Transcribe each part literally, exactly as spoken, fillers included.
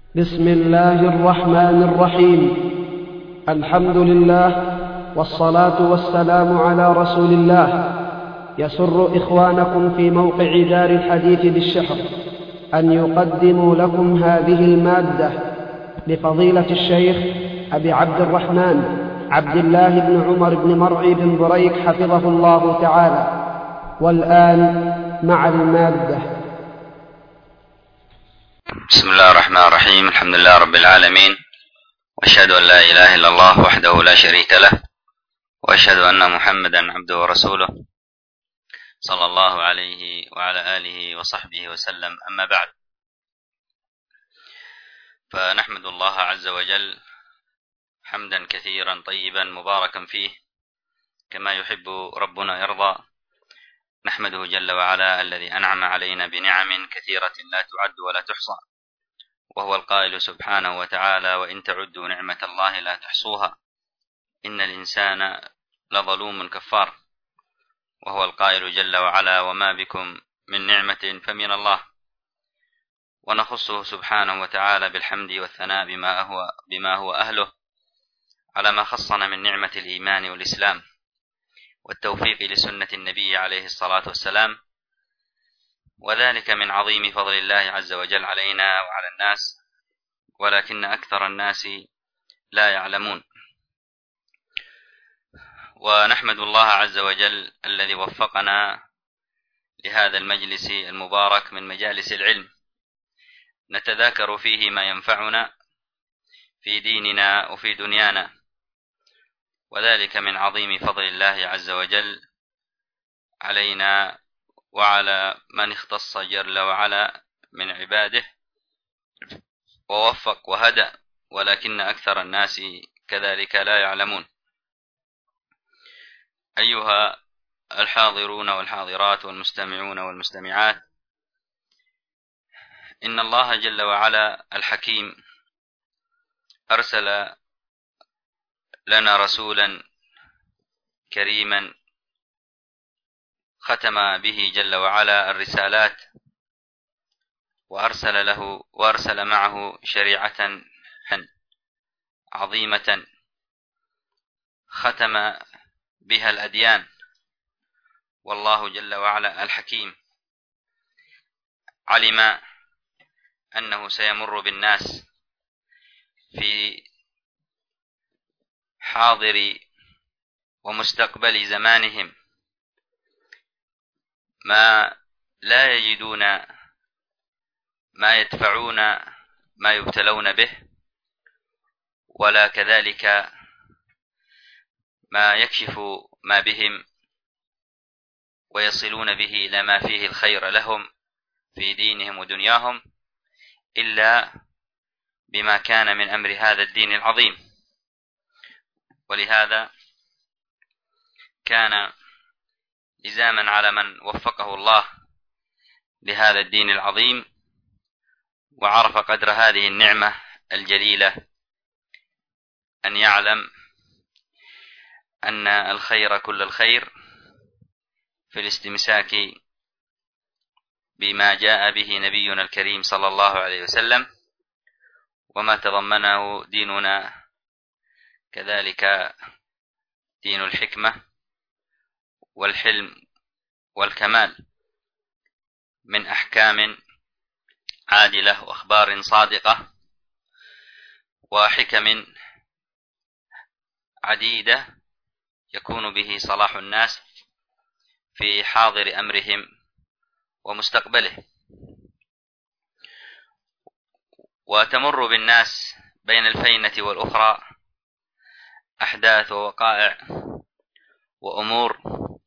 بسم الله الرحمن الرحيم. الحمد لله والصلاة والسلام على رسول الله. يسر إخوانكم في موقع دار الحديث بالشحر أن يقدموا لكم هذه المادة لفضيلة الشيخ أبي عبد الرحمن عبد الله بن عمر بن مرعي بن بريك حفظه الله تعالى. والآن مع المادة. بسم الله الرحمن الرحيم. الحمد لله رب العالمين، وأشهد أن لا إله إلا الله وحده لا شريك له، وأشهد أن محمدا عبده ورسوله صلى الله عليه وعلى آله وصحبه وسلم. أما بعد، فنحمد الله عز وجل حمدا كثيرا طيبا مباركا فيه كما يحب ربنا يرضى. نحمده جل وعلا الذي أنعم علينا بنعم كثيرة لا تعد ولا تحصى، وهو القائل سبحانه وتعالى: وإن تعدوا نعمة الله لا تحصوها إن الإنسان لظلوم كفار. وهو القائل جل وعلا: وما بكم من نعمة فمن الله. ونخصه سبحانه وتعالى بالحمد والثناء بما هو, بما هو أهله على ما خصنا من نعمة الإيمان والإسلام والتوفيق لسنة النبي عليه الصلاة والسلام، وذلك من عظيم فضل الله عز وجل علينا وعلى الناس، ولكن أكثر الناس لا يعلمون. ونحمد الله عز وجل الذي وفقنا لهذا المجلس المبارك من مجالس العلم، نتذاكر فيه ما ينفعنا في ديننا وفي دنيانا، وذلك من عظيم فضل الله عز وجل علينا وعلى من اختص جل وعلا من عباده ووفق وهدى، ولكن أكثر الناس كذلك لا يعلمون. أيها الحاضرون والحاضرات والمستمعون والمستمعات، إن الله جل وعلا الحكيم أرسل لنا رسولا كريما ختم به جل وعلا الرسالات، وأرسل له وأرسل معه شريعة عظيمة ختم بها الأديان. والله جل وعلا الحكيم علم أنه سيمر بالناس في حاضر ومستقبل زمانهم ما لا يجدون ما يدفعون ما يبتلون به، ولا كذلك ما يكشف ما بهم ويصلون به إلى ما فيه الخير لهم في دينهم ودنياهم، إلا بما كان من أمر هذا الدين العظيم. ولهذا كان لزاما على من وفقه الله لهذا الدين العظيم وعرف قدر هذه النعمة الجليلة أن يعلم أن الخير كل الخير في الاستمساك بما جاء به نبينا الكريم صلى الله عليه وسلم وما تضمنه ديننا، كذلك دين الحكمة والحلم والكمال من أحكام عادلة وأخبار صادقة وحكم عديدة يكون به صلاح الناس في حاضر أمرهم ومستقبله. وتمر بالناس بين الفينة والأخرى أحداث ووقائع وأمور،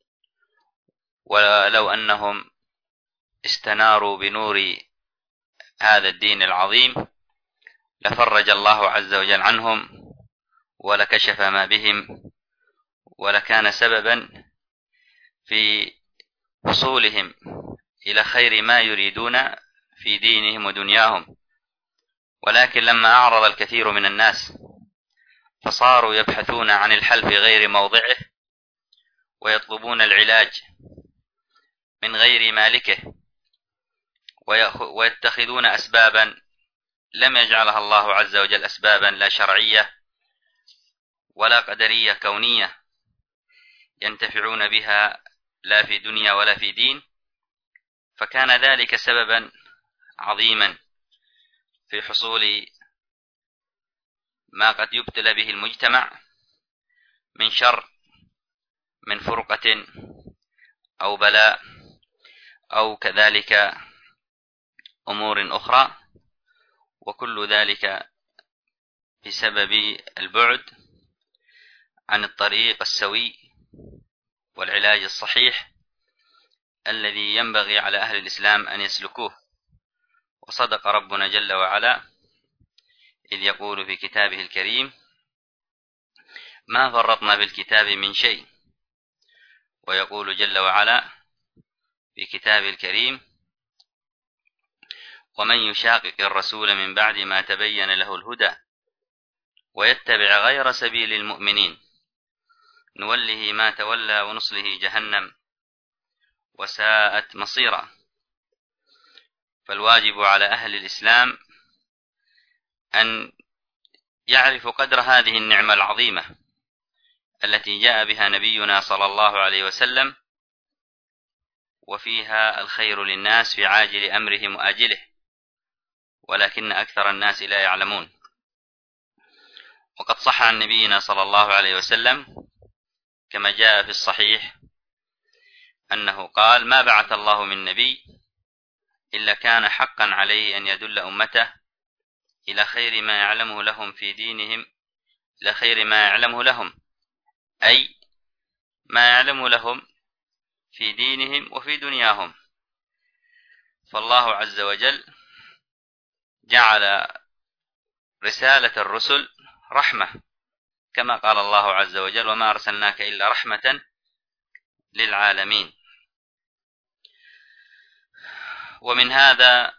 ولو أنهم استناروا بنور هذا الدين العظيم لفرج الله عز وجل عنهم ولكشف ما بهم، ولكان سببا في وصولهم إلى خير ما يريدون في دينهم ودنياهم. ولكن لما أعرض الكثير من الناس فصاروا يبحثون عن الحل في غير موضعه، ويطلبون العلاج من غير مالكه، ويتخذون أسبابا لم يجعلها الله عز وجل أسبابا لا شرعية ولا قدرية كونية ينتفعون بها لا في دنيا ولا في دين، فكان ذلك سببا عظيما في حصول ما قد يبتلى به المجتمع من شر، من فرقة أو بلاء أو كذلك أمور أخرى، وكل ذلك بسبب البعد عن الطريق السوي والعلاج الصحيح الذي ينبغي على أهل الإسلام أن يسلكوه. وصدق ربنا جل وعلا إذ يقول في كتابه الكريم: ما فرطنا بالكتاب من شيء. ويقول جل وعلا في كتابه الكريم: ومن يشاقق الرسول من بعد ما تبين له الهدى ويتبع غير سبيل المؤمنين نوله ما تولى ونصله جهنم وساءت مصيرا. فالواجب على أهل الإسلام أن يعرفوا قدر هذه النعمة العظيمة التي جاء بها نبينا صلى الله عليه وسلم، وفيها الخير للناس في عاجل أمرهم وآجله، ولكن أكثر الناس لا يعلمون. وقد صح عن نبينا صلى الله عليه وسلم كما جاء في الصحيح أنه قال: ما بعث الله من نبي إلا كان حقا عليه أن يدل أمته إلى خير ما يعلمه لهم في دينهم، إلى خير ما يعلمه لهم، أي ما يعلمه لهم في دينهم وفي دنياهم. فالله عز وجل جعل رسالة الرسل رحمة، كما قال الله عز وجل: وما أرسلناك إلا رحمة للعالمين. ومن هذا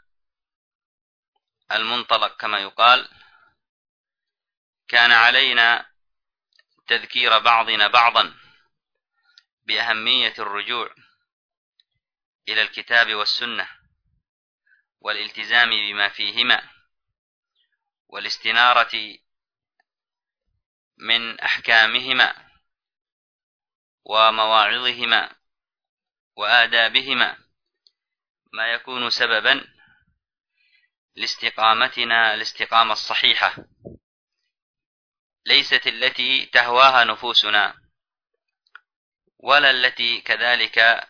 المنطلق كما يقال كان علينا تذكير بعضنا بعضا بأهمية الرجوع إلى الكتاب والسنة والالتزام بما فيهما والاستنارة من أحكامهما ومواعظهما وآدابهما ما يكون سببا لاستقامتنا الاستقامة الصحيحة، ليست التي تهواها نفوسنا ولا التي كذلك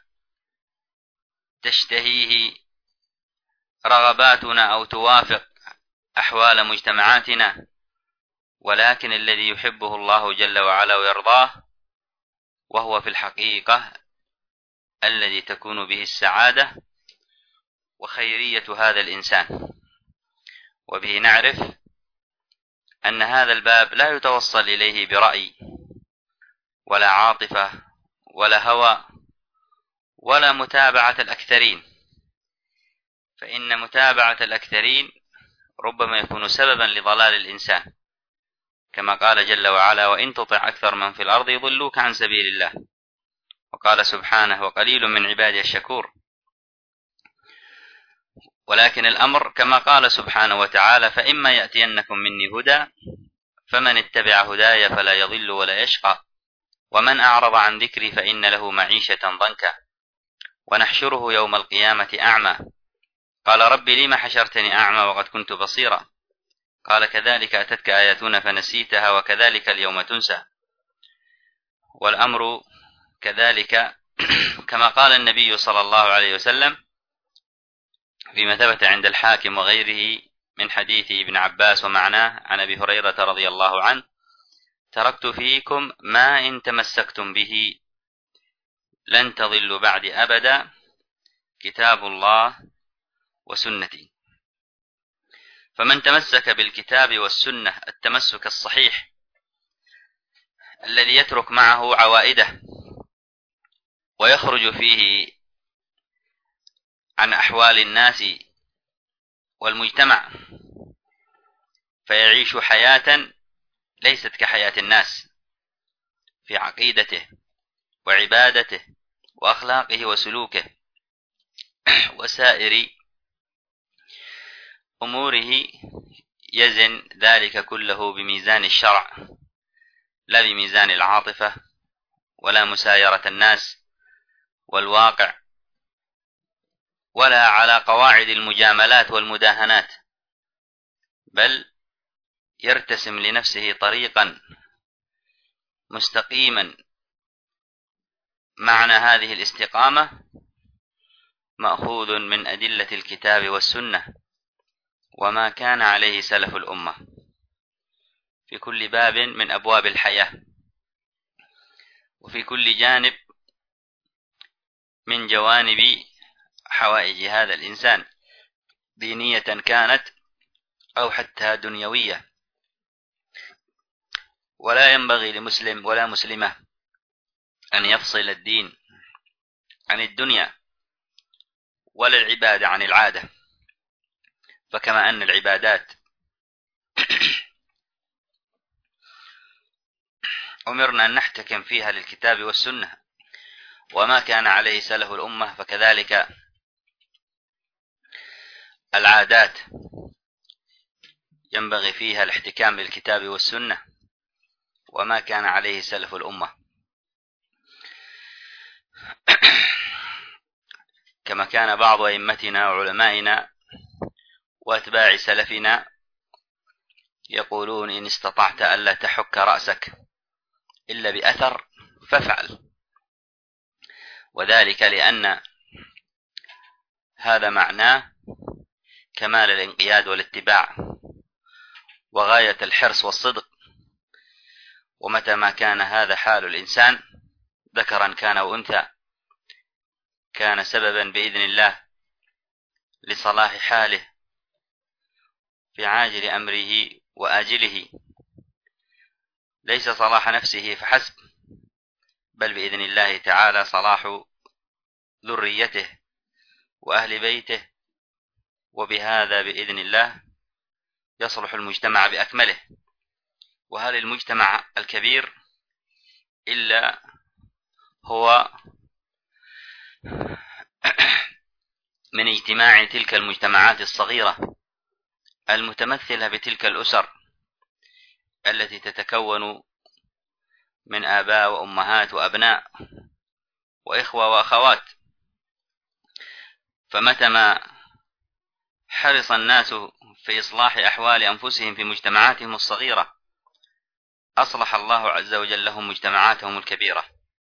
تشتهيه رغباتنا أو توافق أحوال مجتمعاتنا، ولكن الذي يحبه الله جل وعلا ويرضاه، وهو في الحقيقة الذي تكون به السعادة وخيرية هذا الإنسان. وبه نعرف أن هذا الباب لا يتوصل إليه برأي ولا عاطفة ولا هوى ولا متابعة الأكثرين، فإن متابعة الأكثرين ربما يكون سببا لضلال الإنسان، كما قال جل وعلا: وإن تطع أكثر من في الأرض يضلوك عن سبيل الله. وقال سبحانه: وقليل من عبادي الشكور. ولكن الأمر كما قال سبحانه وتعالى: فإما يأتينكم مني هدى فمن اتبع هداي فلا يضل ولا يشقى ومن أعرض عن ذكري فإن له معيشة ضنكا ونحشره يوم القيامة أعمى قال رب لم حشرتني أعمى وقد كنت بصيرا قال كذلك أتتك آياتنا فنسيتها وكذلك اليوم تنسى. والأمر كذلك كما قال النبي صلى الله عليه وسلم فيما ثبت عند الحاكم وغيره من حديث ابن عباس ومعناه عن أبي هريرة رضي الله عنه: تركت فيكم ما إن تمسكتم به لن تضلوا بعد أبدا، كتاب الله وسنتي. فمن تمسك بالكتاب والسنة التمسك الصحيح الذي يترك معه عوائده ويخرج فيه عن أحوال الناس والمجتمع فيعيش حياة ليست كحياة الناس في عقيدته وعبادته وأخلاقه وسلوكه وسائر أموره يزن ذلك كله بميزان الشرع لا بميزان العاطفة ولا مسايرة الناس والواقع ولا على قواعد المجاملات والمداهنات، بل يرتسم لنفسه طريقا مستقيما. معنى هذه الاستقامة مأخوذ من أدلة الكتاب والسنة وما كان عليه سلف الأمة في كل باب من أبواب الحياة وفي كل جانب من جوانب حوائج هذا الإنسان، دينية كانت أو حتى دنيوية. ولا ينبغي لمسلم ولا مسلمة أن يفصل الدين عن الدنيا ولا العبادة عن العادة، فكما أن العبادات أمرنا أن نحتكم فيها للكتاب والسنة وما كان عليه سلف الأمة، فكذلك العادات ينبغي فيها الاحتكام للكتاب والسنة وما كان عليه سلف الأمة، كما كان بعض أئمتنا وعلمائنا وأتباع سلفنا يقولون: إن استطعت ألا تحك رأسك إلا بأثر فافعل. وذلك لأن هذا معناه كمال الانقياد والاتباع وغاية الحرص والصدق. ومتى ما كان هذا حال الإنسان ذكرا كان وأنثى كان سببا بإذن الله لصلاح حاله في عاجل أمره وآجله، ليس صلاح نفسه فحسب، بل بإذن الله تعالى صلاح ذريته وأهل بيته، وبهذا بإذن الله يصلح المجتمع بأكمله. وهل المجتمع الكبير إلا هو من اجتماع تلك المجتمعات الصغيرة المتمثلة بتلك الأسر التي تتكون من آباء وأمهات وأبناء وإخوة وأخوات. فمتى ما حرص الناس في إصلاح أحوال أنفسهم في مجتمعاتهم الصغيرة أصلح الله عز وجل لهم مجتمعاتهم الكبيرة.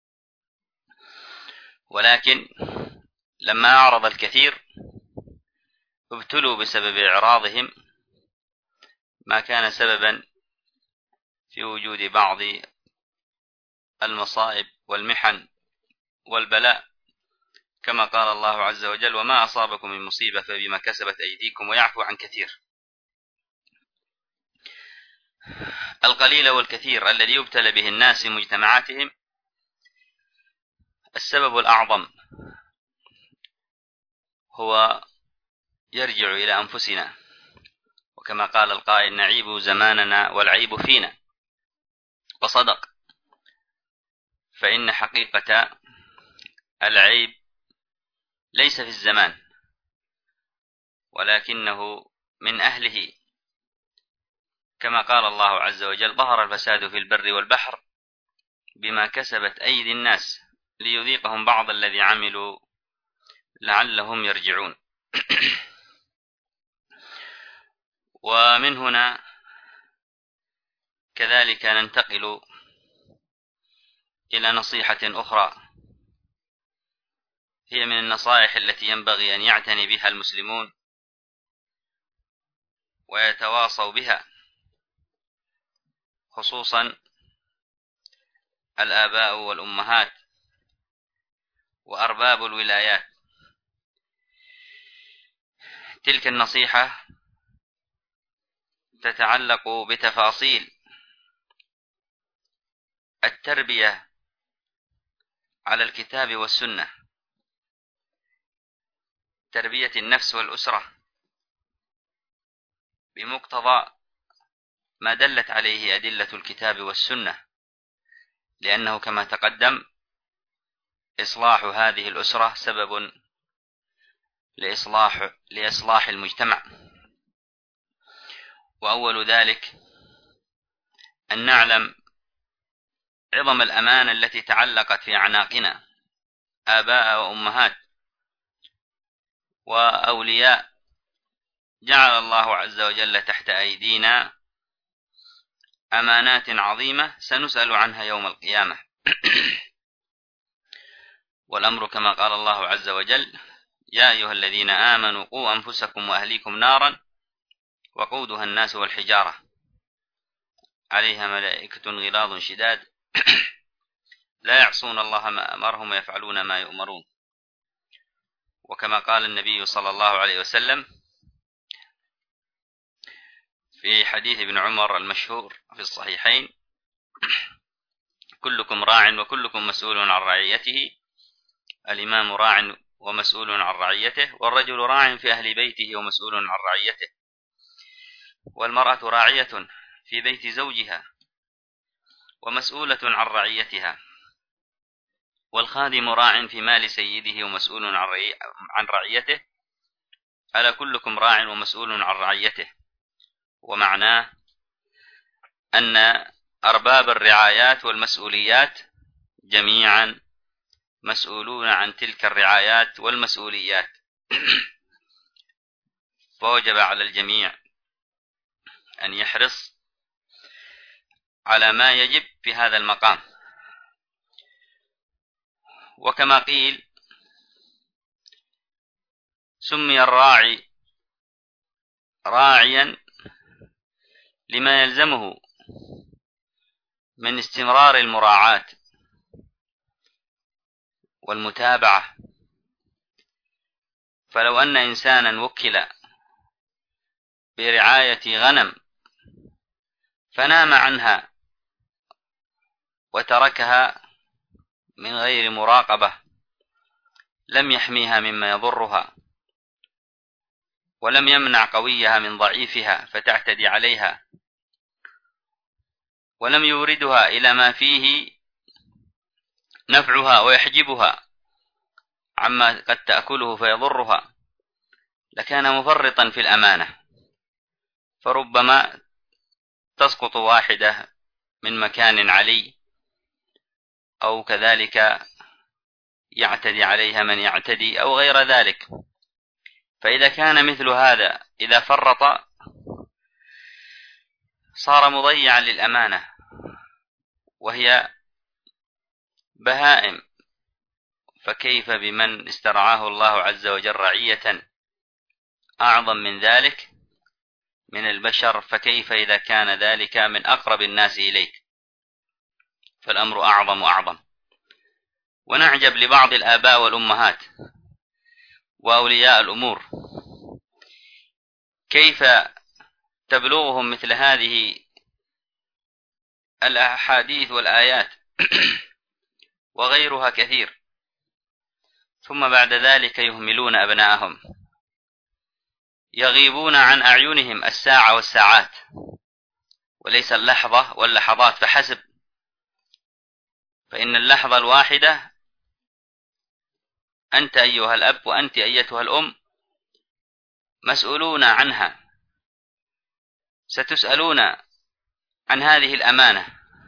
ولكن لما أعرض الكثير ابتلوا بسبب إعراضهم ما كان سببا في وجود بعض المصائب والمحن والبلاء، كما قال الله عز وجل: وما أصابكم من مصيبة فبما كسبت أيديكم ويعفو عن كثير. القليل والكثير الذي يبتلى به الناس في مجتمعاتهم السبب الأعظم هو يرجع إلى أنفسنا، وكما قال القائل: نعيب زماننا والعيب فينا. وصدق، فإن حقيقة العيب ليس في الزمان ولكنه من أهله، كما قال الله عز وجل: ظهر الفساد في البر والبحر بما كسبت أيدي الناس ليذيقهم بعض الذي عملوا لعلهم يرجعون. ومن هنا كذلك ننتقل إلى نصيحة أخرى، هي من النصائح التي ينبغي أن يعتني بها المسلمون ويتواصوا بها، خصوصا الآباء والأمهات وأرباب الولايات. تلك النصيحة تتعلق بتفاصيل التربية على الكتاب والسنة، تربية النفس والأسرة بمقتضى ما دلت عليه أدلة الكتاب والسنة، لأنه كما تقدم إصلاح هذه الأسرة سبب لإصلاح لإصلاح المجتمع. وأول ذلك أن نعلم عظم الأمانة التي تعلقت في أعناقنا، آباء وأمهات وأولياء جعل الله عز وجل تحت أيدينا أمانات عظيمة سنسأل عنها يوم القيامة. والأمر كما قال الله عز وجل: يا أيها الذين آمنوا قوا أنفسكم وأهليكم نارا وقودها الناس والحجارة عليها ملائكة غلاظ شداد لا يعصون الله ما أمرهم ويفعلون ما يؤمرون. وكما قال النبي صلى الله عليه وسلم في حديث ابن عمر المشهور في الصحيحين: كلكم راع وكلكم مسؤول عن رعيته، الإمام راع ومسؤول عن رعيته، والرجل راع في أهل بيته ومسؤول عن رعيته، والمرأة راعية في بيت زوجها ومسؤولة عن رعيتها، والخادم راع في مال سيده ومسؤول عن رعيته، ألا كلكم راع ومسؤول عن رعيته. ومعناه أن أرباب الرعايات والمسؤوليات جميعا مسؤولون عن تلك الرعايات والمسؤوليات، فوجب على الجميع أن يحرص على ما يجب في هذا المقام. وكما قيل: سمي الراعي راعيا لما يلزمه من استمرار المراعاة والمتابعة. فلو أن إنسانا وكل برعاية غنم فنام عنها وتركها من غير مراقبة لم يحميها مما يضرها، ولم يمنع قويها من ضعيفها فتعتدي عليها، ولم يوردها إلى ما فيه نفعها ويحجبها عما قد تأكله فيضرها، لكان مفرطا في الأمانة، فربما تسقط واحدة من مكان علي، أو كذلك يعتدي عليها من يعتدي أو غير ذلك. فإذا كان مثل هذا إذا فرط صار مضيعا للأمانة، وهي بهائم، فكيف بمن استرعاه الله عز وجل رعية أعظم من ذلك من البشر؟ فكيف إذا كان ذلك من أقرب الناس إليك؟ فالأمر أعظم وأعظم. ونعجب لبعض الآباء والأمهات وأولياء الأمور كيف تبلغهم مثل هذه الأحاديث والآيات وغيرها كثير، ثم بعد ذلك يهملون أبناءهم، يغيبون عن أعينهم الساعة والساعات وليس اللحظة واللحظات فحسب، فإن اللحظة الواحدة أنت أيها الأب وأنت أيتها الأم مسؤولون عنها، ستسألون عن هذه الأمانة: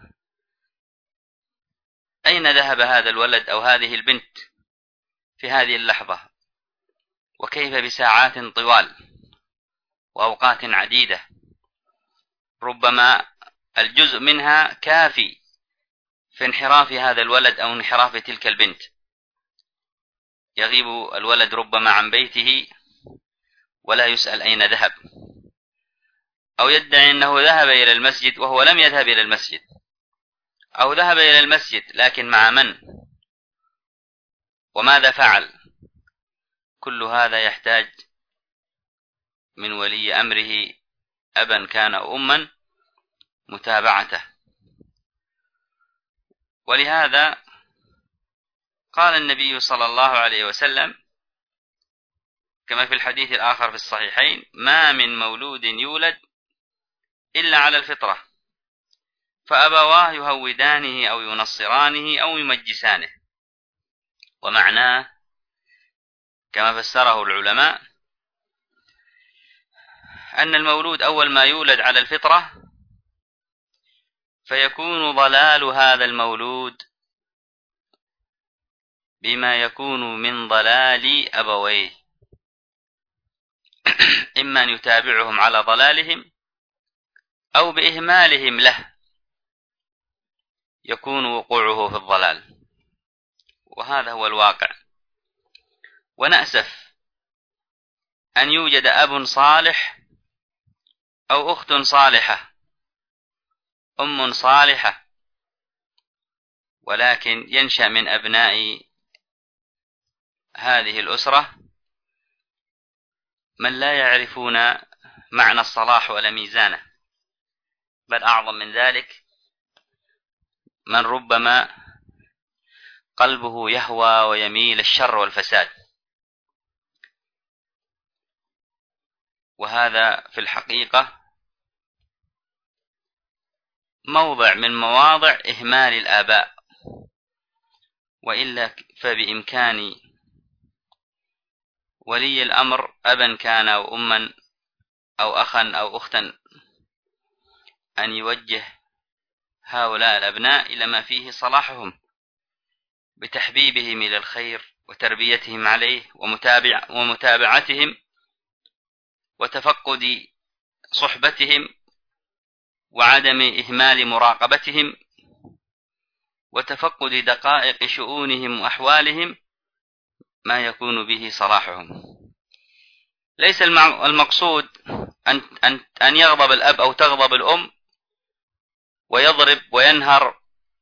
أين ذهب هذا الولد أو هذه البنت في هذه اللحظة؟ وكيف بساعات طوال وأوقات عديدة، ربما الجزء منها كافي في انحراف هذا الولد أو انحراف تلك البنت. يغيب الولد ربما عن بيته ولا يسأل أين ذهب، أو يدعي أنه ذهب إلى المسجد وهو لم يذهب إلى المسجد، أو ذهب إلى المسجد لكن مع من وماذا فعل. كل هذا يحتاج من ولي أمره أبا كان أو أما متابعته. ولهذا قال النبي صلى الله عليه وسلم كما في الحديث الآخر في الصحيحين: ما من مولود يولد إلا على الفطرة، فأبواه يهودانه أو ينصرانه أو يمجسانه. ومعناه كما فسره العلماء أن المولود أول ما يولد على الفطرة فيكون ضلال هذا المولود بما يكون من ضلال أبويه، إما أن يتابعهم على ضلالهم أو بإهمالهم له يكون وقوعه في الضلال، وهذا هو الواقع. ونأسف أن يوجد أب صالح أو أخت صالحة، أم صالحة، ولكن ينشأ من أبناء هذه الأسرة من لا يعرفون معنى الصلاح ولا ميزانه، بل أعظم من ذلك من ربما قلبه يهوى ويميل الشر والفساد. وهذا في الحقيقة موضع من مواضع إهمال الآباء، وإلا فبإمكان ولي الأمر أبا كان أو أما أو أخا أو أختا أن يوجه هؤلاء الأبناء إلى ما فيه صلاحهم بتحبيبهم إلى الخير وتربيتهم عليه ومتابع ومتابعتهم وتفقد صحبتهم وعدم إهمال مراقبتهم وتفقد دقائق شؤونهم وأحوالهم ما يكون به صلاحهم. ليس المقصود أن, أن, أن يغضب الأب أو تغضب الأم ويضرب وينهر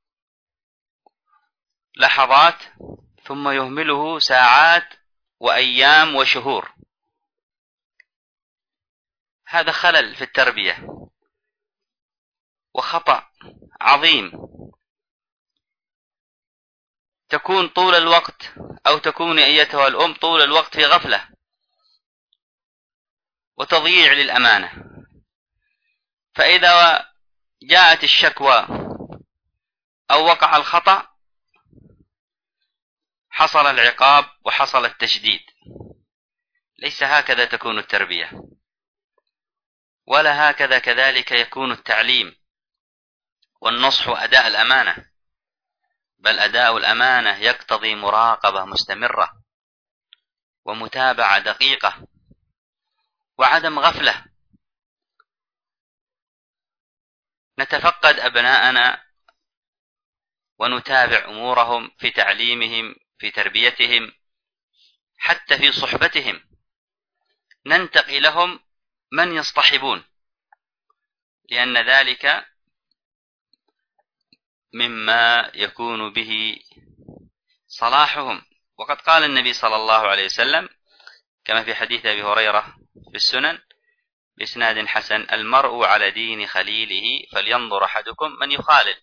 لحظات ثم يهمله ساعات وأيام وشهور. هذا خلل في التربية وخطأ عظيم. تكون طول الوقت أو تكون أيتها الأم طول الوقت في غفلة وتضييع للأمانة، فإذا جاءت الشكوى أو وقع الخطأ حصل العقاب وحصل التشديد. ليس هكذا تكون التربية، ولا هكذا كذلك يكون التعليم والنصح وأداء الأمانة، بل أداء الأمانة يقتضي مراقبة مستمرة ومتابعة دقيقة وعدم غفلة. نتفقد أبناءنا ونتابع أمورهم في تعليمهم في تربيتهم حتى في صحبتهم، ننتقي لهم من يصطحبون، لأن ذلك مما يكون به صلاحهم. وقد قال النبي صلى الله عليه وسلم كما في حديث أبي هريرة في السنن بإسناد حسن: المرء على دين خليله فلينظر أحدكم من يخالل.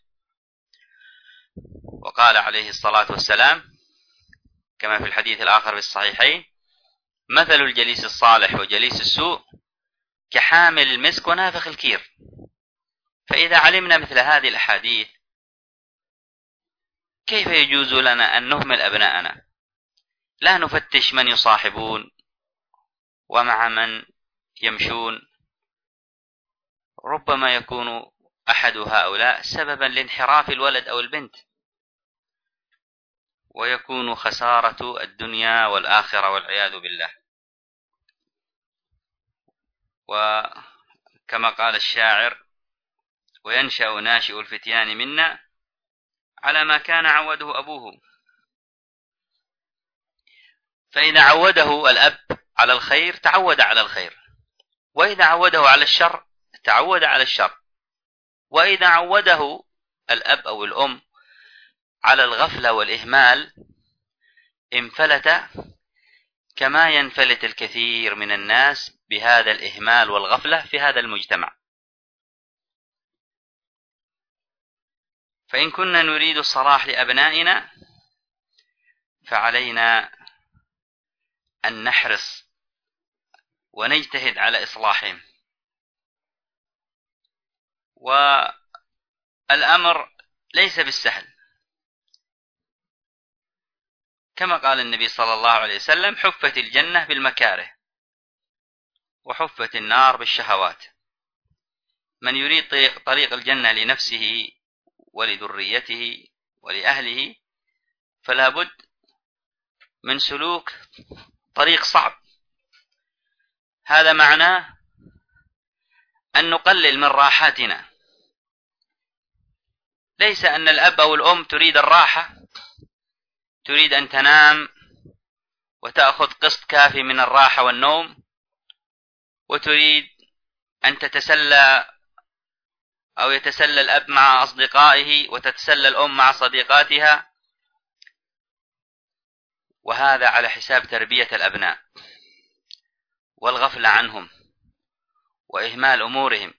وقال عليه الصلاة والسلام كما في الحديث الآخر في الصحيحين: مثل الجليس الصالح وجليس السوء كحامل المسك ونافخ الكير. فإذا علمنا مثل هذه الأحاديث كيف يجوز لنا أن نهمل أبناءنا؟ لا نفتش من يصاحبون ومع من يمشون. ربما يكون أحد هؤلاء سببا لانحراف الولد أو البنت، ويكون خسارة الدنيا والآخرة والعياذ بالله. وكما قال الشاعر: وينشأ ناشئ الفتيان منا على ما كان عوده أبوه. فإذا عوده الأب على الخير تعود على الخير، وإذا عوده على الشر تعود على الشر، وإذا عوده الأب أو الأم على الغفلة والإهمال انفلت كما ينفلت الكثير من الناس بهذا الإهمال والغفلة في هذا المجتمع. فإن كنا نريد الصلاح لأبنائنا فعلينا أن نحرص ونجتهد على إصلاحهم. والأمر ليس بالسهل، كما قال النبي صلى الله عليه وسلم: حفت الجنة بالمكاره. وحفت النار بالشهوات. من يريد طريق, طريق الجنة لنفسه ولذريته ولأهله فلا بد من سلوك طريق صعب. هذا معناه أن نقلل من راحاتنا. ليس أن الأب أو الأم تريد الراحة، تريد أن تنام وتأخذ قسط كافي من الراحة والنوم، وتريد أن تتسلى أو يتسلى الأب مع أصدقائه وتتسلى الأم مع صديقاتها، وهذا على حساب تربية الأبناء والغفلة عنهم وإهمال أمورهم.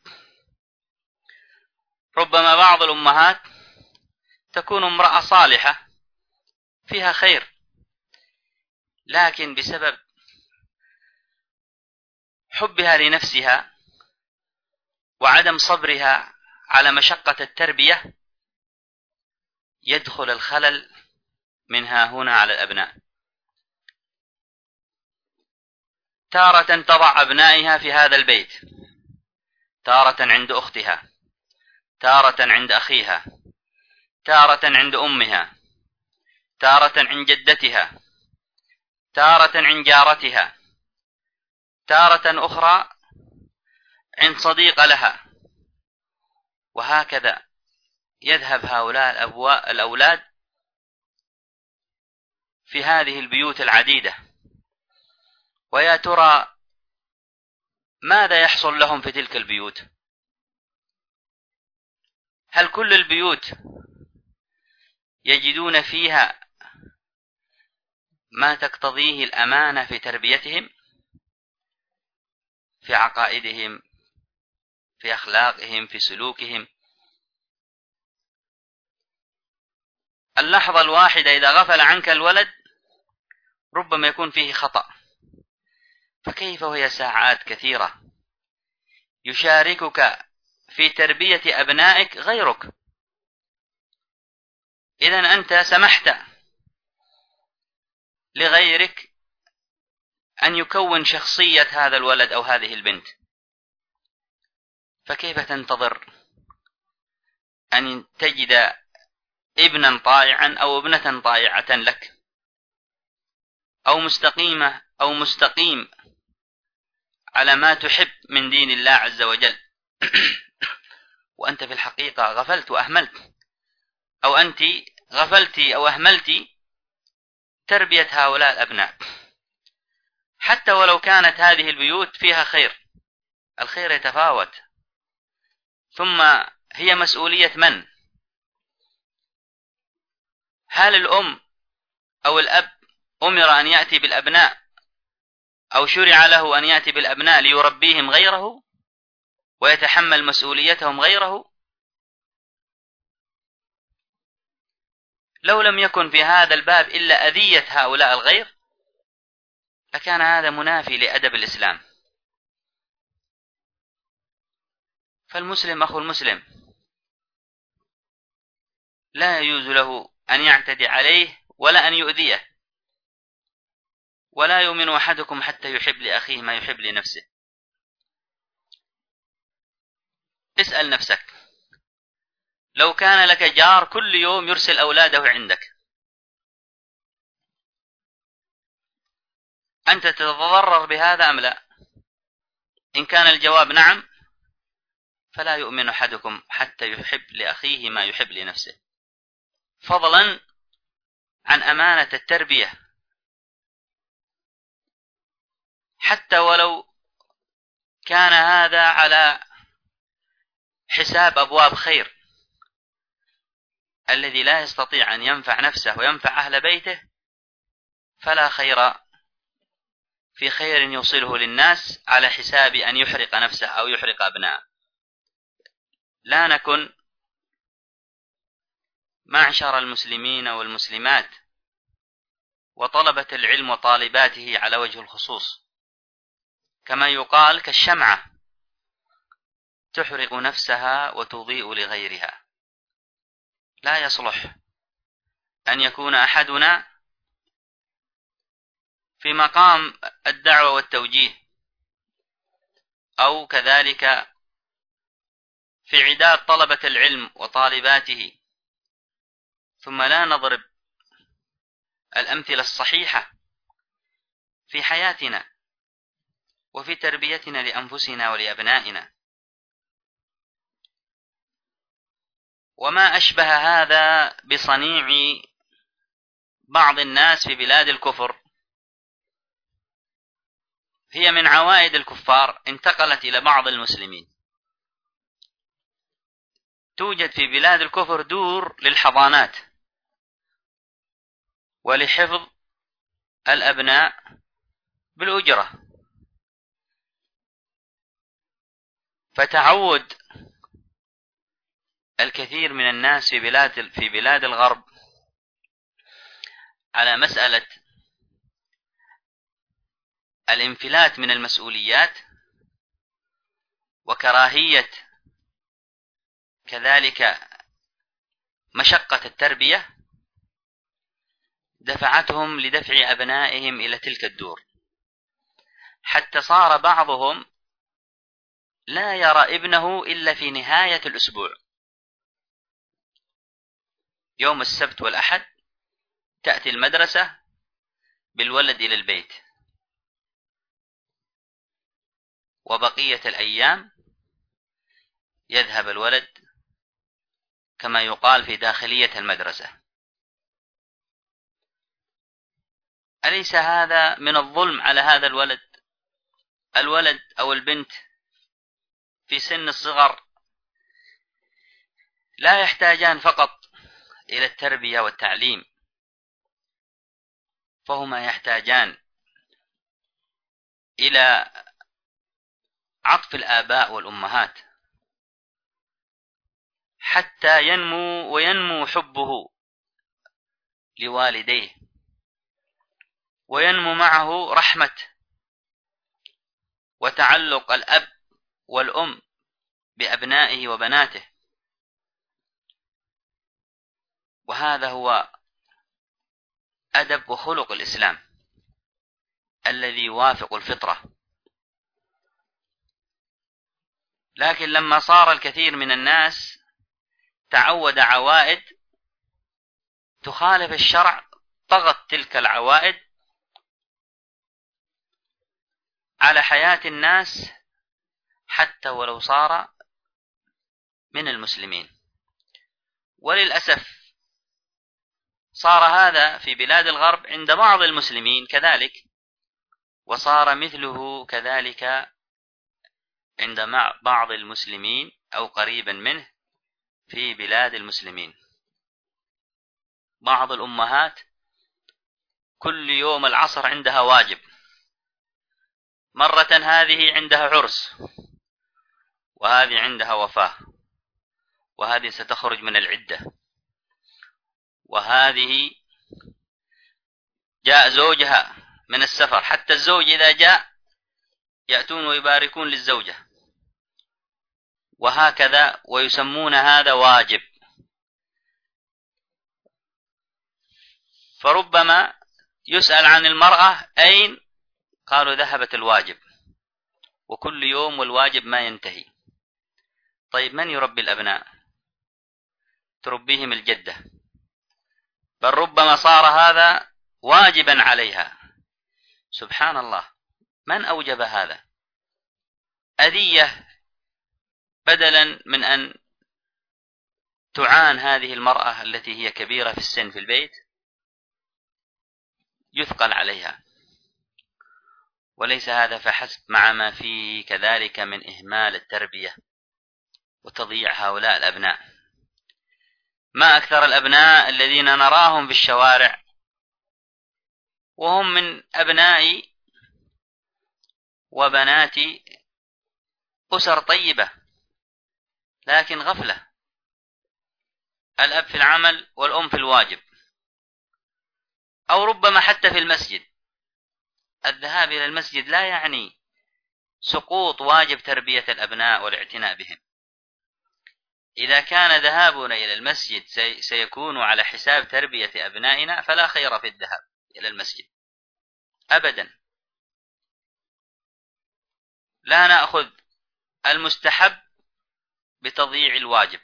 ربما بعض الأمهات تكون امرأة صالحة فيها خير، لكن بسبب حبها لنفسها وعدم صبرها على مشقة التربية يدخل الخلل منها هنا على الأبناء. تارة تضع أبنائها في هذا البيت، تارة عند أختها، تارة عند أخيها، تارة عند أمها، تارة عند جدتها، تارة عند جارتها، تارة أخرى عند صديق لها، وهكذا يذهب هؤلاء الأولاد في هذه البيوت العديدة. ويا ترى ماذا يحصل لهم في تلك البيوت؟ هل كل البيوت يجدون فيها ما تقتضيه الأمانة في تربيتهم، في عقائدهم، في أخلاقهم، في سلوكهم؟ اللحظة الواحدة إذا غفل عنك الولد ربما يكون فيه خطأ، فكيف وهي ساعات كثيرة يشاركك في تربية أبنائك غيرك؟ إذن أنت سمحت لغيرك أن يكون شخصية هذا الولد أو هذه البنت، فكيف تنتظر أن تجد ابنا طائعا أو ابنة طائعة لك، أو مستقيمة أو مستقيم على ما تحب من دين الله عز وجل، وأنت في الحقيقة غفلت وأهملت، أو أنت غفلتي أو أهملتي تربية هؤلاء الأبناء. حتى ولو كانت هذه البيوت فيها خير، الخير يتفاوت. ثم هي مسؤولية من؟ هل الأم أو الأب أمر أن يأتي بالأبناء أو شرع له أن يأتي بالأبناء ليربيهم غيره ويتحمل مسؤوليتهم غيره؟ لو لم يكن في هذا الباب إلا أذية هؤلاء الغير لكان هذا منافي لأدب الإسلام. فالمسلم أخو المسلم لا يجوز له أن يعتدي عليه ولا أن يؤذيه. ولا يؤمن أحدكم حتى يحب لأخيه ما يحب لنفسه. اسأل نفسك، لو كان لك جار كل يوم يرسل أولاده عندك، أنت تتضرر بهذا أم لا؟ إن كان الجواب نعم فلا يؤمن أحدكم حتى يحب لأخيه ما يحب لنفسه، فضلا عن أمانة التربية. حتى ولو كان هذا على حساب أبواب خير، الذي لا يستطيع أن ينفع نفسه وينفع أهل بيته فلا خير في خير يوصله للناس على حساب أن يحرق نفسه أو يحرق أبناءه. لا نكن معشر المسلمين والمسلمات وطلبة العلم وطالباته على وجه الخصوص كما يقال كالشمعة تحرق نفسها وتضيء لغيرها. لا يصلح أن يكون أحدنا في مقام الدعوة والتوجيه أو كذلك في عداد طلبة العلم وطالباته، ثم لا نضرب الأمثلة الصحيحة في حياتنا وفي تربيتنا لأنفسنا ولأبنائنا. وما أشبه هذا بصنيع بعض الناس في بلاد الكفر هي من عوائد الكفار انتقلت إلى بعض المسلمين. توجد في بلاد الكفر دور للحضانات ولحفظ الأبناء بالأجرة، فتعود الكثير من الناس في بلاد في بلاد الغرب على مسألة الانفلات من المسؤوليات وكراهية كذلك مشقة التربية، دفعتهم لدفع أبنائهم إلى تلك الدور، حتى صار بعضهم لا يرى ابنه إلا في نهاية الأسبوع. يوم السبت والأحد تأتي المدرسة بالولد إلى البيت، وبقية الأيام يذهب الولد كما يقال في داخلية المدرسة. أليس هذا من الظلم على هذا الولد؟ الولد أو البنت في سن الصغر لا يحتاجان فقط إلى التربية والتعليم، فهما يحتاجان إلى عطف الآباء والأمهات حتى ينمو وينمو حبه لوالديه، وينمو معه رحمة وتعلق الأب والأم بأبنائه وبناته. وهذا هو أدب وخلق الإسلام الذي يوافق الفطرة. لكن لما صار الكثير من الناس تعود عوائد تخالف الشرع، طغت تلك العوائد على حياة الناس حتى ولو صار من المسلمين. وللأسف صار هذا في بلاد الغرب عند بعض المسلمين كذلك، وصار مثله كذلك عند بعض المسلمين أو قريبا منه في بلاد المسلمين. بعض الأمهات كل يوم العصر عندها واجب، مرة هذه عندها عرس، وهذه عندها وفاة، وهذه ستخرج من العدة، وهذه جاء زوجها من السفر. حتى الزوج إذا جاء يأتون ويباركون للزوجة، وهكذا، ويسمون هذا واجب. فربما يسأل عن المرأة أين؟ قالوا ذهبت الواجب، وكل يوم والواجب ما ينتهي. طيب من يربي الأبناء؟ تربيهم الجدة، بل ربما صار هذا واجبا عليها. سبحان الله، من أوجب هذا؟ أذية، بدلا من أن تعان هذه المرأة التي هي كبيرة في السن في البيت، يثقل عليها. وليس هذا فحسب، مع ما فيه كذلك من إهمال التربية وتضييع هؤلاء الأبناء. ما أكثر الأبناء الذين نراهم في الشوارع وهم من أبناء وبنات أسر طيبة، لكن غفلة، الأب في العمل والأم في الواجب، أو ربما حتى في المسجد. الذهاب إلى المسجد لا يعني سقوط واجب تربية الأبناء والاعتناء بهم. إذا كان ذهابنا إلى المسجد سيكون على حساب تربية أبنائنا فلا خير في الذهاب إلى المسجد أبدا. لا نأخذ المستحب بتضييع الواجب.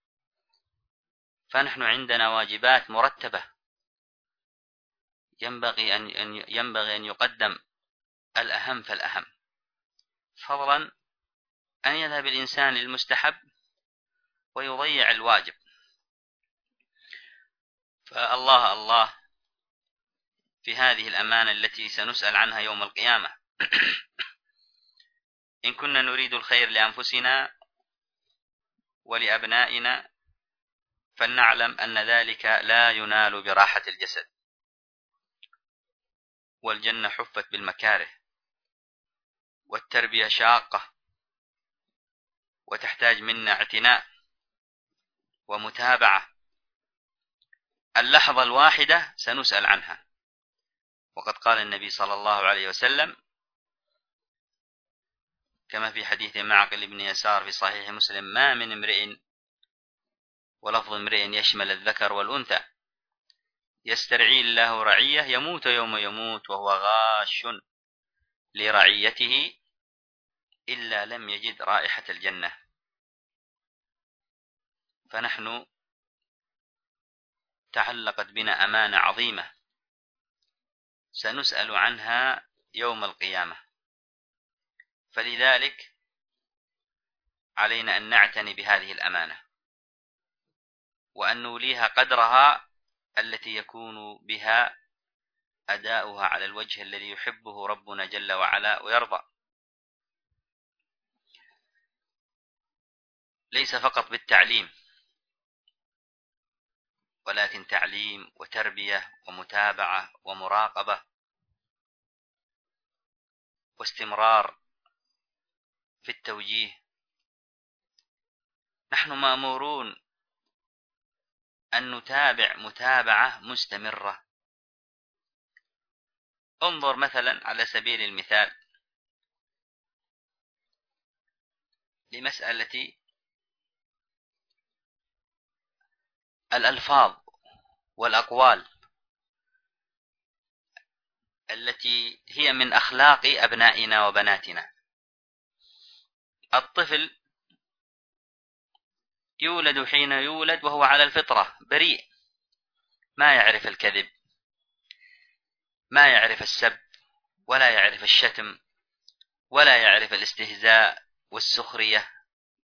فنحن عندنا واجبات مرتبة ينبغي أن ينبغي أن يقدم الأهم فالأهم، فضلا أن يذهب الإنسان للمستحب ويضيع الواجب. فالله الله في هذه الأمانة التي سنسأل عنها يوم القيامة. إن كنا نريد الخير لأنفسنا ولأبنائنا فلنعلم أن ذلك لا ينال براحة الجسد، والجنة حفت بالمكاره، والتربية شاقة وتحتاج منا اعتناء ومتابعة. اللحظة الواحدة سنسأل عنها، وقد قال النبي صلى الله عليه وسلم كما في حديث معقل بن يسار في صحيح مسلم: ما من امرئ، ولفظ امرئ يشمل الذكر والأنثى، يسترعي الله رعية يموت يوم يموت وهو غاش لرعيته إلا لم يجد رائحة الجنة. فنحن تعلقت بنا أمانة عظيمة سنسأل عنها يوم القيامة، فلذلك علينا أن نعتني بهذه الأمانة وأن نوليها قدرها التي يكون بها أداؤها على الوجه الذي يحبه ربنا جل وعلا ويرضى. ليس فقط بالتعليم، ولكن تعليم وتربية ومتابعة ومراقبة واستمرار في التوجيه. نحن مأمورون أن نتابع متابعة مستمرة. انظر مثلا على سبيل المثال لمسألة الألفاظ والأقوال التي هي من أخلاق أبنائنا وبناتنا. الطفل يولد حين يولد وهو على الفطرة بريء، ما يعرف الكذب، ما يعرف السب، ولا يعرف الشتم، ولا يعرف الاستهزاء والسخرية،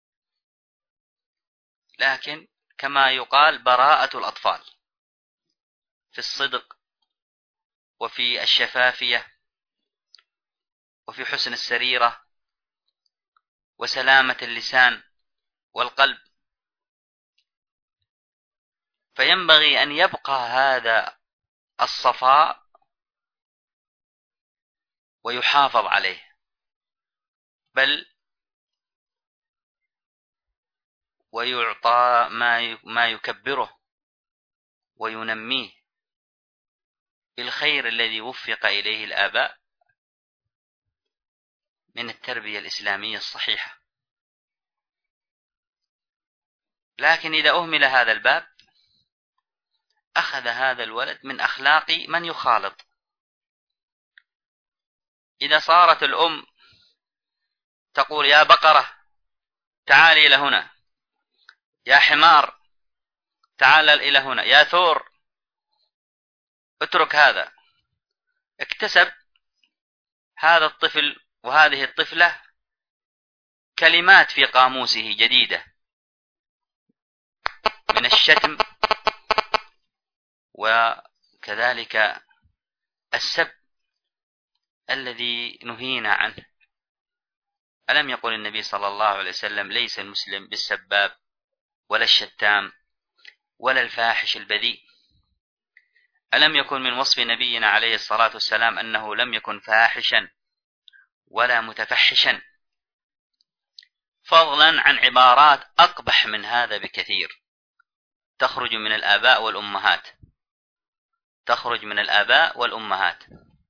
لكن كما يقال براءة الأطفال في الصدق وفي الشفافية وفي حسن السريرة وسلامة اللسان والقلب. فينبغي أن يبقى هذا الصفاء ويحافظ عليه، بل ويعطى ما يكبره وينميه بالخير الذي وفق إليه الآباء من التربية الإسلامية الصحيحة. لكن إذا أهمل هذا الباب أخذ هذا الولد من أخلاق من يخالط. إذا صارت الأم تقول: يا بقرة تعالي إلى هنا، يا حمار تعال إلى هنا، يا ثور اترك هذا، اكتسب هذا الطفل وهذه الطفلة كلمات في قاموسه جديدة من الشتم وكذلك السب الذي نهينا عنه. ألم يقل النبي صلى الله عليه وسلم: ليس المسلم بالسباب ولا الشتام ولا الفاحش البذيء؟ ألم يكن من وصف نبينا عليه الصلاة والسلام أنه لم يكن فاحشا ولا متفحشا، فضلا عن عبارات أقبح من هذا بكثير تخرج من الآباء والأمهات تخرج من الآباء والأمهات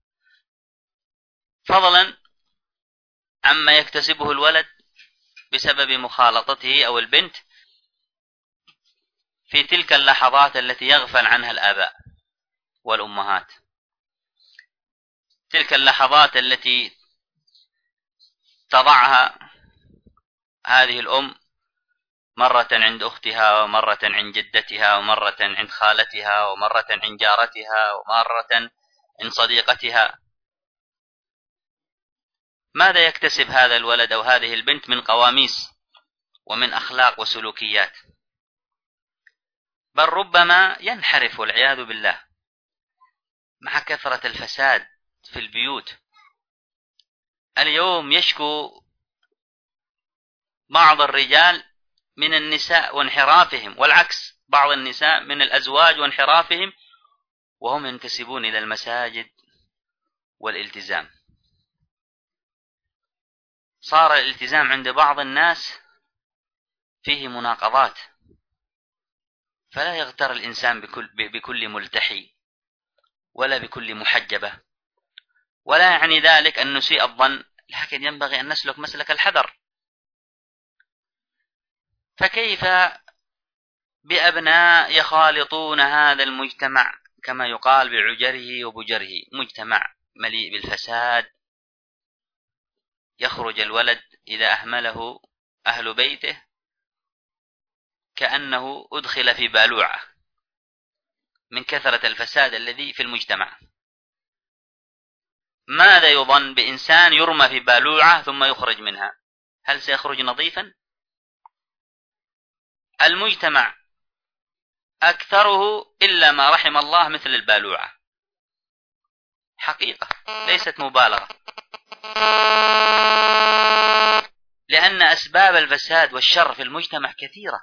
فضلا عما يكتسبه الولد بسبب مخالطته أو البنت في تلك اللحظات التي يغفل عنها الآباء والأمهات، تلك اللحظات التي تضعها هذه الأم مرة عند أختها، ومرة عند جدتها، ومرة عند خالتها، ومرة عند جارتها، ومرة عند صديقتها. ماذا يكتسب هذا الولد أو هذه البنت من قواميس ومن أخلاق وسلوكيات؟ بل ربما ينحرف والعياذ بالله مع كثرة الفساد في البيوت. اليوم يشكو بعض الرجال من النساء وانحرافهم، والعكس بعض النساء من الأزواج وانحرافهم، وهم ينتسبون إلى المساجد والالتزام. صار الالتزام عند بعض الناس فيه مناقضات، فلا يغتر الإنسان بكل, بكل ملتحي ولا بكل محجبة، ولا يعني ذلك أن نسيء الظن، لكن ينبغي أن نسلك مسلك الحذر. فكيف بأبناء يخالطون هذا المجتمع كما يقال بعجره وبجره، مجتمع مليء بالفساد. يخرج الولد إذا أهمله أهل بيته كأنه أدخل في بالوعة من كثرة الفساد الذي في المجتمع. ماذا يظن بإنسان يرمى في بالوعة ثم يخرج منها؟ هل سيخرج نظيفا؟ المجتمع أكثره إلا ما رحم الله مثل البالوعة، حقيقة ليست مبالغة، لأن أسباب الفساد والشر في المجتمع كثيرة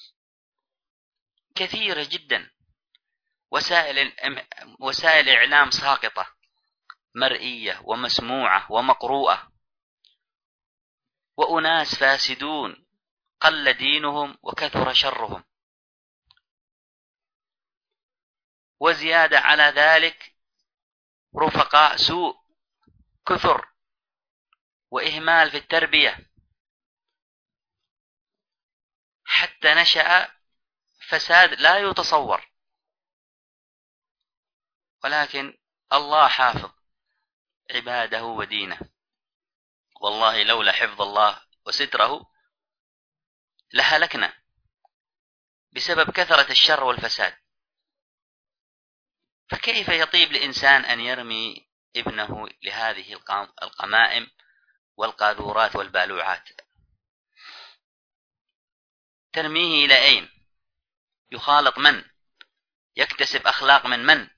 كثيرة جدا. وسائل وسائل إعلام ساقطة مرئية ومسموعة ومقروءة، وأناس فاسدون قل دينهم وكثر شرهم. وزيادة على ذلك رفقاء سوء كثر، وإهمال في التربية، حتى نشأ فساد لا يتصور. ولكن الله حافظ عباده ودينه، والله لولا حفظ الله وستره لهلكنا بسبب كثرة الشر والفساد. فكيف يطيب لإنسان أن يرمي ابنه لهذه القمائم والقاذورات والبالوعات؟ ترميه إلى أين؟ يخالط من؟ يكتسب أخلاق من من؟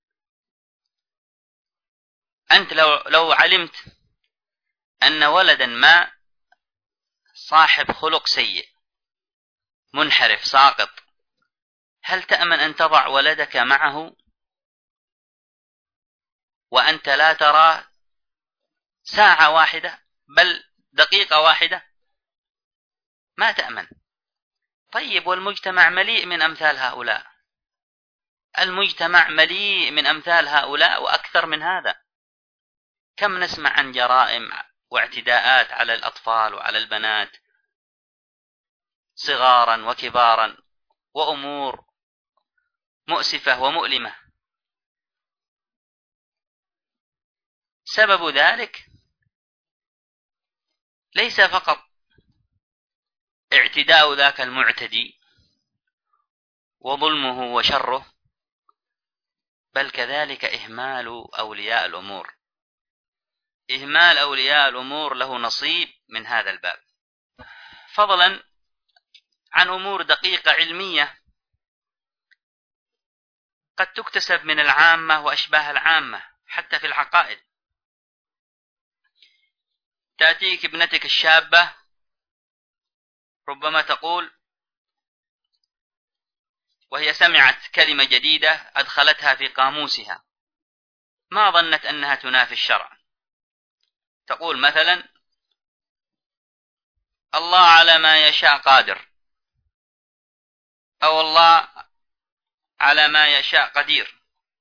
أنت لو, لو علمت أن ولدا ما صاحب خلق سيء منحرف ساقط، هل تأمن أن تضع ولدك معه وأنت لا ترى ساعة واحدة بل دقيقة واحدة؟ ما تأمن. طيب، والمجتمع مليء من أمثال هؤلاء، المجتمع مليء من أمثال هؤلاء وأكثر من هذا. كم نسمع عن جرائم واعتداءات على الأطفال وعلى البنات صغارا وكبارا، وأمور مؤسفة ومؤلمة. سبب ذلك ليس فقط اعتداء ذاك المعتدي وظلمه وشره، بل كذلك إهمال أولياء الأمور. إهمال أولياء الأمور له نصيب من هذا الباب، فضلا عن أمور دقيقة علمية قد تكتسب من العامة وأشباه العامة حتى في العقائد. تأتيك ابنتك الشابة ربما تقول وهي سمعت كلمة جديدة أدخلتها في قاموسها، ما ظنت أنها تنافي الشرع. تقول مثلا: الله على ما يشاء قادر، أو الله على ما يشاء قدير.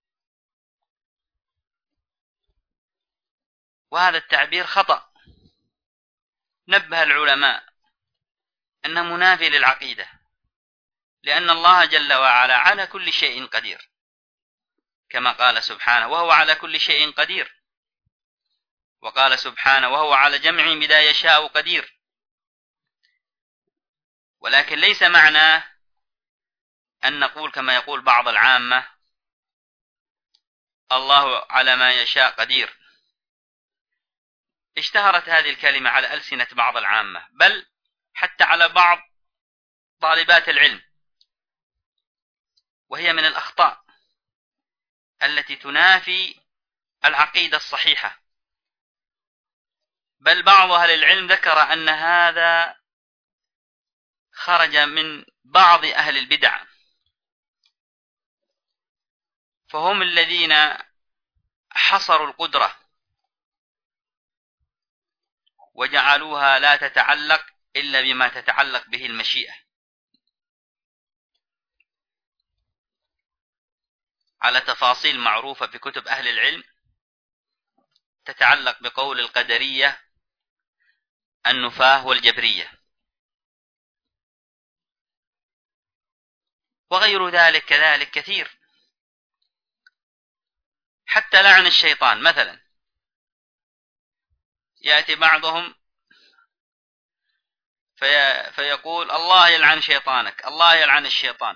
وهذا التعبير خطأ، نبه العلماء أنه منافي للعقيدة، لأن الله جل وعلا على كل شيء قدير، كما قال سبحانه: وهو على كل شيء قدير. وقال سبحانه: وهو على جمع بلا يشاء قدير. ولكن ليس معناه أن نقول كما يقول بعض العامة الله على ما يشاء قدير. اشتهرت هذه الكلمة على ألسنة بعض العامة، بل حتى على بعض طالبات العلم، وهي من الأخطاء التي تنافي العقيدة الصحيحة. بل بعض أهل العلم ذكر أن هذا خرج من بعض أهل البدع، فهم الذين حصروا القدرة وجعلوها لا تتعلق إلا بما تتعلق به المشيئة، على تفاصيل معروفة في كتب أهل العلم تتعلق بقول القدرية النفاة والجبرية وغير ذلك كذلك كثير. حتى لعن الشيطان مثلا، يأتي بعضهم في فيقول الله يلعن شيطانك، الله يلعن الشيطان،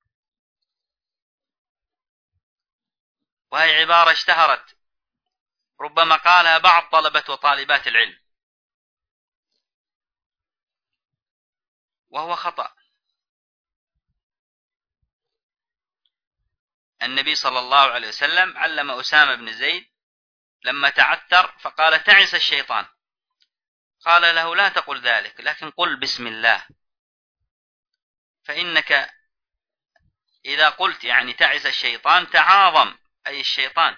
وهي عبارة اشتهرت ربما قالها بعض طلبة وطالبات العلم، وهو خطأ. النبي صلى الله عليه وسلم علم أسامة بن زيد لما تعثر فقال تعس الشيطان، قال له لا تقل ذلك، لكن قل بسم الله، فإنك إذا قلت يعني تعس الشيطان تعاظم أي الشيطان.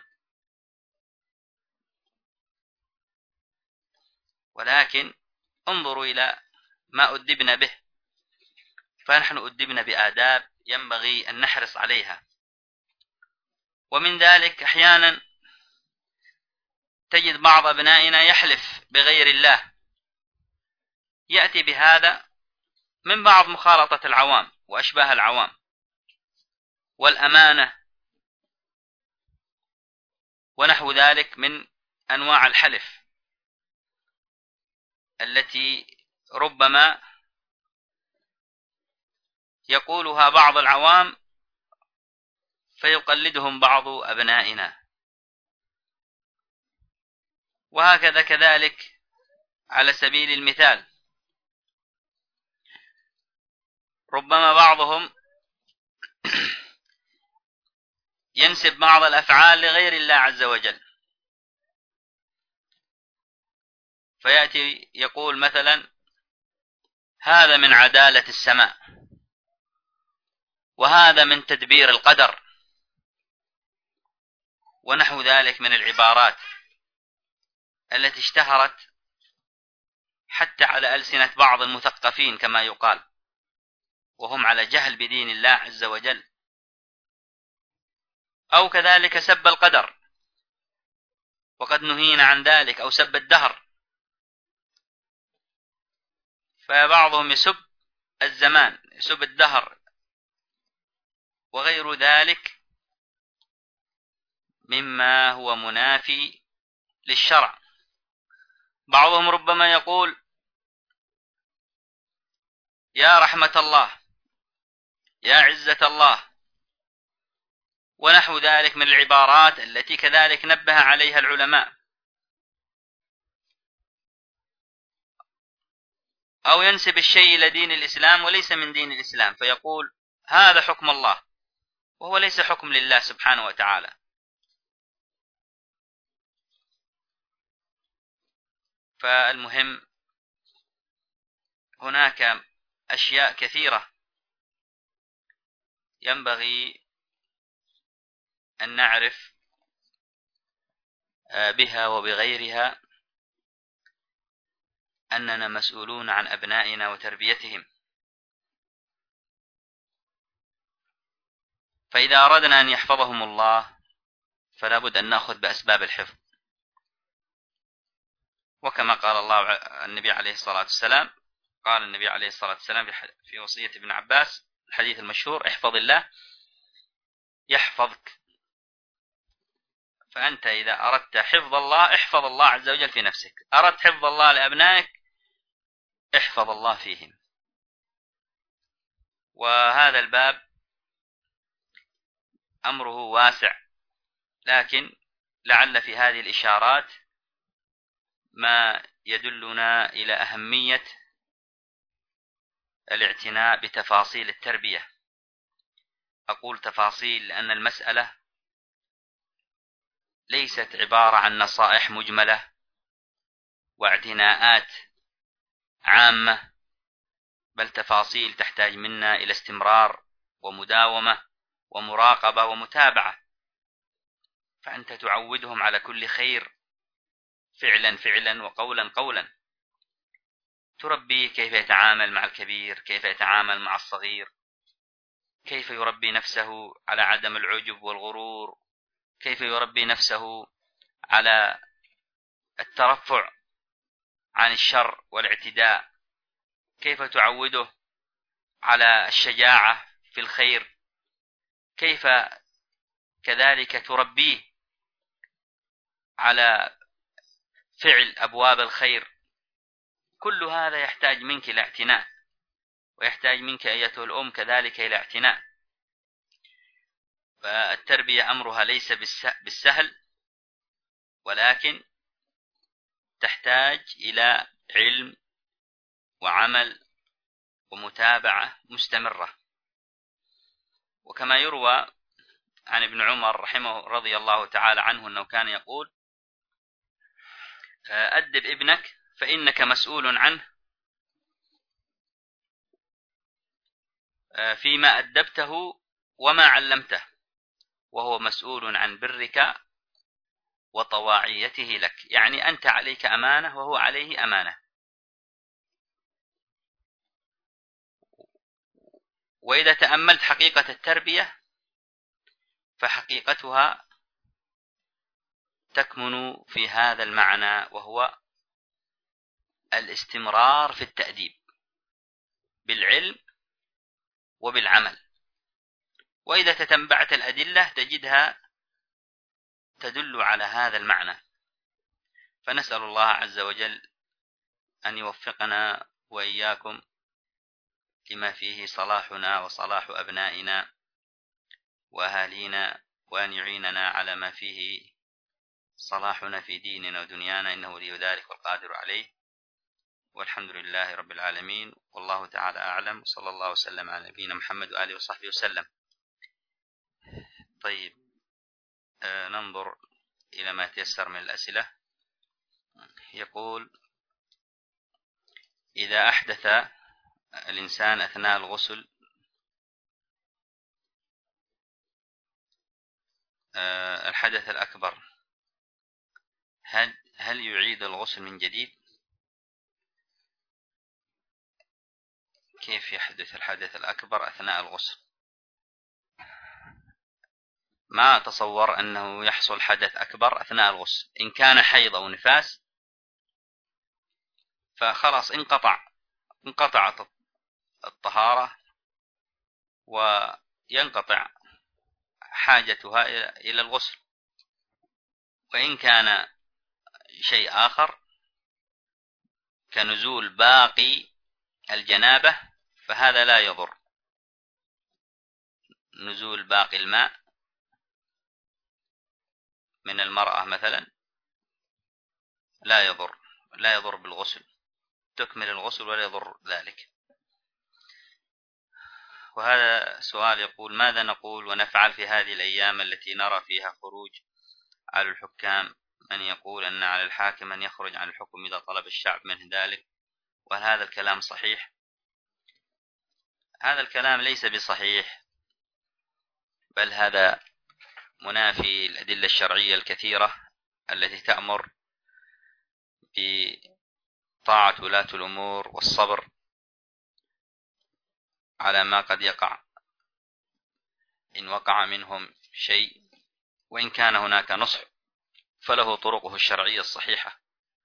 ولكن انظروا إلى ما أدبنا به، فنحن أدبنا بآداب ينبغي أن نحرص عليها. ومن ذلك أحيانا تجد بعض أبنائنا يحلف بغير الله، يأتي بهذا من بعض مخالطة العوام وأشباه العوام والأمانة ونحو ذلك من أنواع الحلف التي ربما يقولها بعض العوام فيقلدهم بعض أبنائنا. وهكذا كذلك على سبيل المثال ربما بعضهم ينسب بعض الأفعال لغير الله عز وجل، فيأتي يقول مثلا هذا من عدالة السماء، وهذا من تدبير القدر، ونحو ذلك من العبارات التي اشتهرت حتى على ألسنة بعض المثقفين كما يقال، وهم على جهل بدين الله عز وجل. أو كذلك سب القدر، وقد نهينا عن ذلك، أو سب الدهر، فبعضهم يسب الزمان، يسب الدهر وغير ذلك مما هو منافي للشرع. بعضهم ربما يقول يا رحمة الله، يا عزة الله، ونحو ذلك من العبارات التي كذلك نبه عليها العلماء. أو ينسب الشيء إلى دين الإسلام وليس من دين الإسلام، فيقول هذا حكم الله وهو ليس حكم لله سبحانه وتعالى. فالمهم هناك أشياء كثيرة ينبغي أن نعرف بها وبغيرها أننا مسؤولون عن أبنائنا وتربيتهم. فإذا أردنا أن يحفظهم الله فلا بد أن نأخذ بأسباب الحفظ، وكما قال الله النبي عليه الصلاة والسلام، قال النبي عليه الصلاة والسلام في وصية ابن عباس الحديث المشهور احفظ الله يحفظك. فأنت إذا أردت حفظ الله احفظ الله عز وجل في نفسك، أردت حفظ الله لأبنائك احفظ الله فيهم. وهذا الباب أمره واسع، لكن لعل في هذه الإشارات ما يدلنا إلى أهمية الاعتناء بتفاصيل التربية. أقول تفاصيل لأن المسألة ليست عبارة عن نصائح مجملة واعتناءات عامة، بل تفاصيل تحتاج منا إلى استمرار ومداومة ومراقبة ومتابعة. فأنت تعودهم على كل خير فعلا فعلا وقولا قولا. تربيه كيف يتعامل مع الكبير، كيف يتعامل مع الصغير، كيف يربي نفسه على عدم العجب والغرور، كيف يربي نفسه على الترفع عن الشر والاعتداء، كيف تعوده على الشجاعة في الخير، كيف كذلك تربيه على فعل أبواب الخير. كل هذا يحتاج منك إلى اعتناء، ويحتاج منك أيتها الأم كذلك إلى اعتناء. فالتربية أمرها ليس بالسهل، ولكن تحتاج إلى علم وعمل ومتابعة مستمرة. وكما يروى عن ابن عمر رحمه رضي الله تعالى عنه أنه كان يقول: أدب ابنك فإنك مسؤول عنه فيما أدبته وما علمته، وهو مسؤول عن برك وطواعيته لك. يعني أنت عليك أمانة وهو عليه أمانة. وإذا تأملت حقيقة التربية فحقيقتها تكمن في هذا المعنى، وهو الاستمرار في التأديب بالعلم وبالعمل. وإذا تتبعت الأدلة تجدها تدل على هذا المعنى. فنسأل الله عز وجل أن يوفقنا وإياكم لما فيه صلاحنا وصلاح أبنائنا وأهالينا، وأن يعيننا على ما فيه صلاحنا في ديننا ودنيانا، إنه ولي ذلك والقادر عليه. والحمد لله رب العالمين، والله تعالى أعلم، صلى الله وسلم على نبينا محمد وآله وصحبه وسلم. طيب، آه ننظر إلى ما تيسر من الأسئلة. يقول: إذا أحدث الإنسان أثناء الغسل آه الحدث الأكبر، هل, هل يعيد الغسل من جديد؟ كيف يحدث الحدث الأكبر أثناء الغسل؟ ما أتصور أنه يحصل حدث أكبر أثناء الغسل. إن كان حيض أو نفاس فخلاص انقطع انقطعت الطهارة وينقطع حاجتها إلى الغسل. وإن كان شيء آخر كنزول باقي الجنابة فهذا لا يضر. نزول باقي الماء من المرأة مثلا لا يضر لا يضر بالغسل، تكمل الغسل ولا يضر ذلك. وهذا سؤال يقول: ماذا نقول ونفعل في هذه الأيام التي نرى فيها خروج على الحكام؟ من يقول أن على الحاكم أن يخرج عن الحكم إذا طلب الشعب منه ذلك، وهل هذا الكلام صحيح؟ هذا الكلام ليس بصحيح، بل هذا منافي الأدلة الشرعية الكثيرة التي تأمر بطاعة ولاة الأمور والصبر على ما قد يقع إن وقع منهم شيء. وإن كان هناك نصح فله طرقه الشرعية الصحيحة.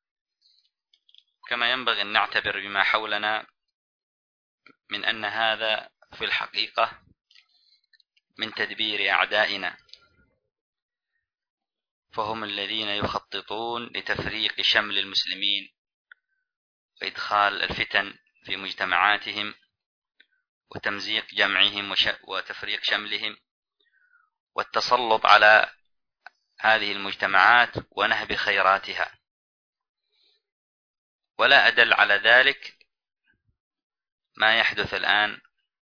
كما ينبغي أن نعتبر بما حولنا من أن هذا في الحقيقة من تدبير أعدائنا، فهم الذين يخططون لتفريق شمل المسلمين وإدخال الفتن في مجتمعاتهم وتمزيق جمعهم وتفريق شملهم والتسلط على هذه المجتمعات ونهب خيراتها. ولا أدل على ذلك ما يحدث الآن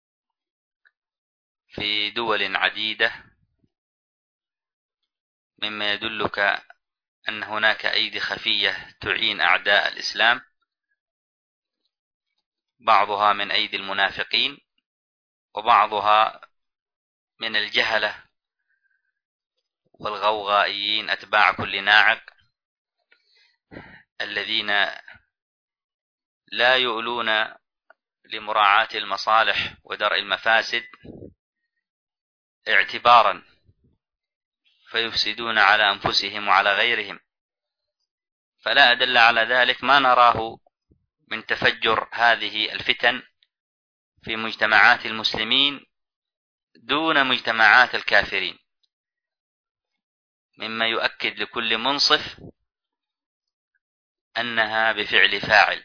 في دول عديدة، مما يدلك أن هناك أيدي خفية تعين أعداء الإسلام، بعضها من أيدي المنافقين وبعضها من الجهلة والغوغائيين أتباع كل ناعق، الذين لا يؤلون لمراعاة المصالح ودرء المفاسد اعتبارا، فيفسدون على أنفسهم وعلى غيرهم. فلا أدل على ذلك ما نراه من تفجر هذه الفتن في مجتمعات المسلمين دون مجتمعات الكافرين، مما يؤكد لكل منصف أنها بفعل فاعل.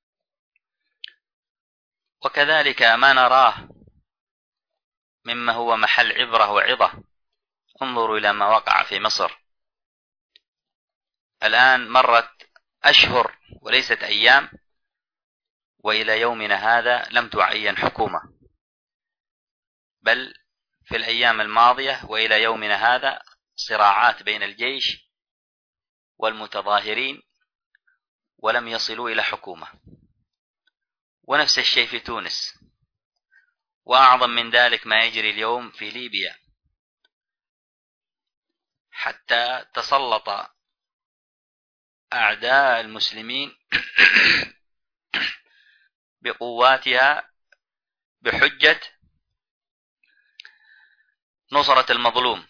وكذلك ما نراه مما هو محل عبرة وعظة، انظروا إلى ما وقع في مصر. الآن مرت أشهر وليست أيام، وإلى يومنا هذا لم تعين حكومة، بل في الأيام الماضية وإلى يومنا هذا صراعات بين الجيش والمتظاهرين ولم يصلوا إلى حكومة. ونفس الشيء في تونس، وأعظم من ذلك ما يجري اليوم في ليبيا، حتى تسلط أعداء المسلمين بقواتها بحجة نصرة المظلوم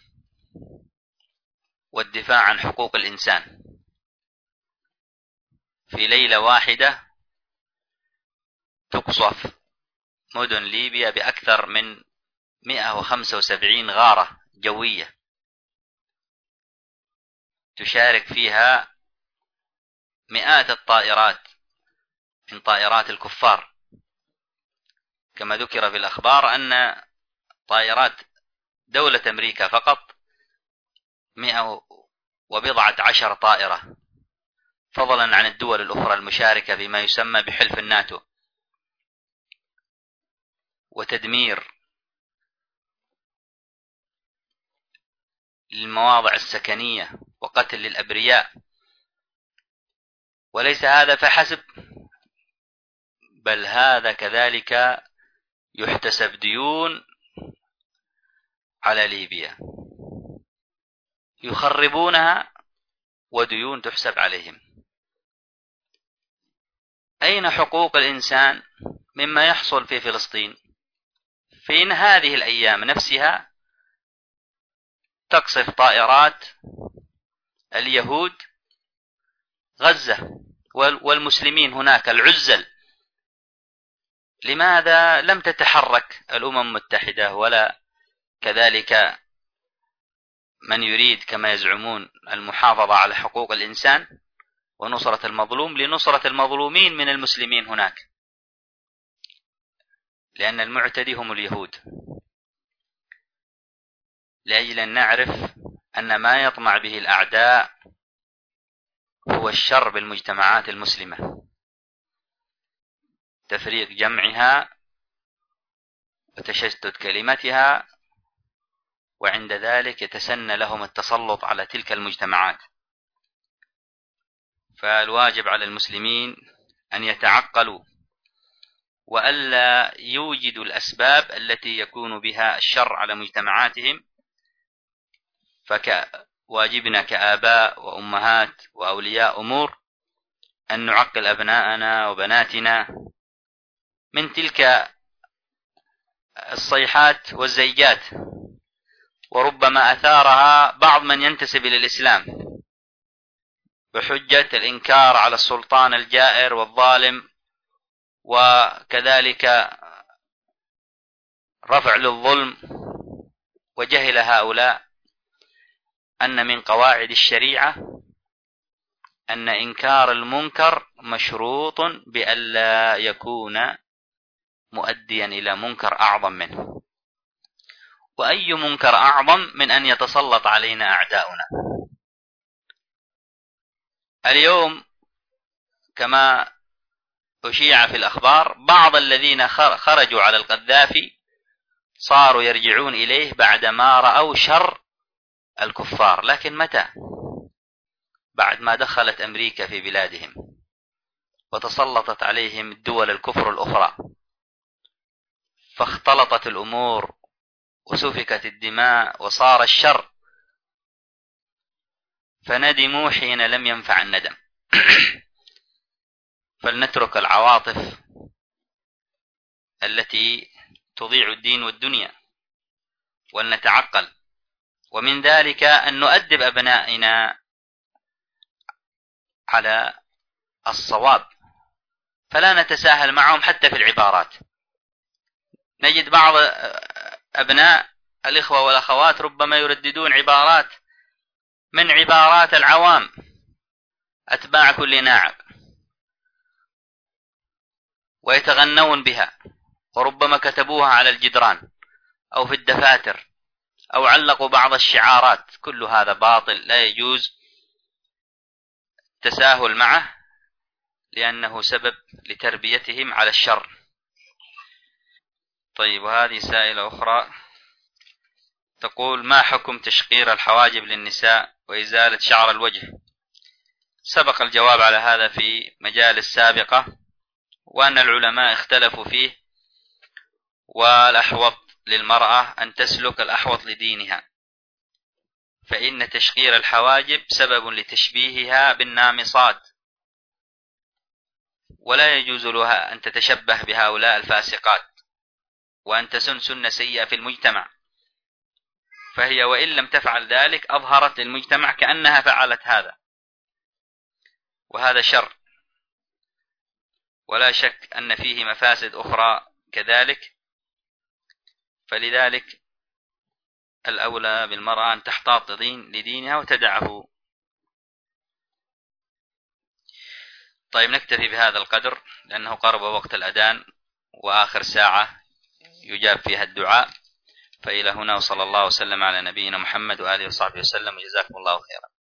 والدفاع عن حقوق الإنسان. في ليلة واحدة تقصف مدن ليبيا بأكثر من مئة وخمسة وسبعين غارة جوية تشارك فيها مئات الطائرات من طائرات الكفار، كما ذكر في الأخبار أن طائرات دولة أمريكا فقط مئة وبضعة عشر طائرة، فضلا عن الدول الأخرى المشاركة بما يسمى بحلف الناتو، وتدمير للمواضع السكنية وقتل للأبرياء. وليس هذا فحسب، بل هذا كذلك يحتسب ديون على ليبيا، يخربونها وديون تحسب عليهم. أين حقوق الإنسان مما يحصل في فلسطين؟ في هذه الأيام نفسها تقصف طائرات اليهود غزة والمسلمين هناك العزل. لماذا لم تتحرك الأمم المتحدة ولا كذلك من يريد كما يزعمون المحافظة على حقوق الإنسان ونصرة المظلوم لنصرة المظلومين من المسلمين هناك؟ لأن المعتدي هم اليهود. لأجل أن نعرف أن ما يطمع به الأعداء هو الشر بالمجتمعات المسلمة، تفريق جمعها وتشتت كلمتها، وعند ذلك يتسنى لهم التسلط على تلك المجتمعات. فالواجب على المسلمين أن يتعقلوا وألا يوجدوا الأسباب التي يكون بها الشر على مجتمعاتهم. فواجبنا كآباء وأمهات وأولياء أمور أن نعقل أبناءنا وبناتنا من تلك الصيحات والزيجات، وربما أثارها بعض من ينتسب إلى الإسلام بحجة الإنكار على السلطان الجائر والظالم، وكذلك رفع للظلم. وجهل هؤلاء أن من قواعد الشريعة أن إنكار المنكر مشروط بألا يكون مؤديا إلى منكر أعظم منه. وأي منكر أعظم من أن يتسلط علينا أعداؤنا؟ اليوم كما أشيع في الأخبار بعض الذين خرجوا على القذافي صاروا يرجعون إليه بعدما رأوا شر الكفار، لكن متى؟ بعد ما دخلت أمريكا في بلادهم وتسلطت عليهم الدول الكفر الأخرى، فاختلطت الأمور وسفكت الدماء وصار الشر، فندموا حين لم ينفع الندم. فلنترك العواطف التي تضيع الدين والدنيا ولنتعقل، ومن ذلك أن نؤدب أبنائنا على الصواب، فلا نتساهل معهم حتى في العبارات. نجد بعض أبناء الإخوة والأخوات ربما يرددون عبارات من عبارات العوام أتباع كل ناعق، ويتغنون بها، وربما كتبوها على الجدران أو في الدفاتر أو علقوا بعض الشعارات. كل هذا باطل لا يجوز التساهل معه، لأنه سبب لتربيتهم على الشر. طيب، وهذه سائلة أخرى تقول: ما حكم تشقير الحواجب للنساء وإزالة شعر الوجه؟ سبق الجواب على هذا في مجالس سابقة، وأن العلماء اختلفوا فيه، والأحوط للمرأة أن تسلك الأحوط لدينها، فإن تشقير الحواجب سبب لتشبيهها بالنامصات، ولا يجوز لها أن تتشبه بهؤلاء الفاسقات وأن تسن سنة سيئة في المجتمع، فهي وإن لم تفعل ذلك أظهرت للمجتمع كأنها فعلت هذا، وهذا شر، ولا شك أن فيه مفاسد أخرى كذلك. فلذلك الأولى بالمرأة أن تحتاط لدينها وتدعه. طيب، نكتفي بهذا القدر لأنه قرب وقت الأذان وآخر ساعة يجاب فيها الدعاء. فإلى هنا، وصلى الله وسلم على نبينا محمد وآله وصحبه وسلم، وجزاكم الله خيرا.